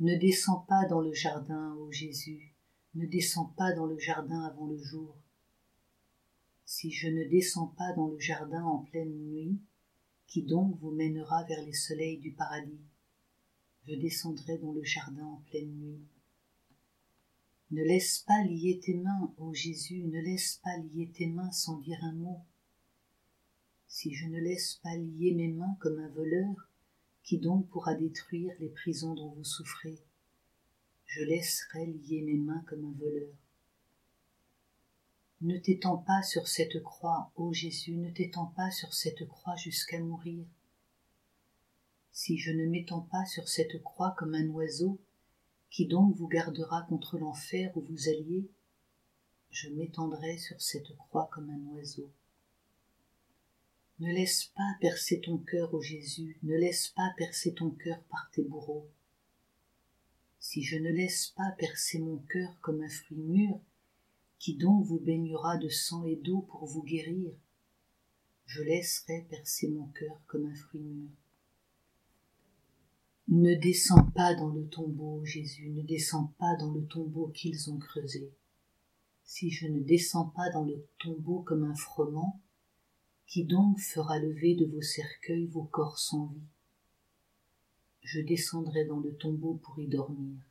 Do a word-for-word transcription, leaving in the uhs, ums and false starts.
Ne descends pas dans le jardin, ô Jésus, ne descends pas dans le jardin avant le jour. Si je ne descends pas dans le jardin en pleine nuit, qui donc vous mènera vers les soleils du paradis? Je descendrai dans le jardin en pleine nuit. Ne laisse pas lier tes mains, ô Jésus, ne laisse pas lier tes mains sans dire un mot. Si je ne laisse pas lier mes mains comme un voleur, qui donc pourra détruire les prisons dont vous souffrez? Je laisserai lier mes mains comme un voleur. Ne t'étends pas sur cette croix, ô Jésus, ne t'étends pas sur cette croix jusqu'à mourir. Si je ne m'étends pas sur cette croix comme un oiseau, qui donc vous gardera contre l'enfer où vous alliez? Je m'étendrai sur cette croix comme un oiseau. Ne laisse pas percer ton cœur, ô Jésus, ne laisse pas percer ton cœur par tes bourreaux. Si je ne laisse pas percer mon cœur comme un fruit mûr, qui donc vous baignera de sang et d'eau pour vous guérir? Je laisserai percer mon cœur comme un fruit mûr. Ne descends pas dans le tombeau, Jésus, ne descends pas dans le tombeau qu'ils ont creusé. Si je ne descends pas dans le tombeau comme un froment, qui donc fera lever de vos cercueils vos corps sans vie? Je descendrai dans le tombeau pour y dormir.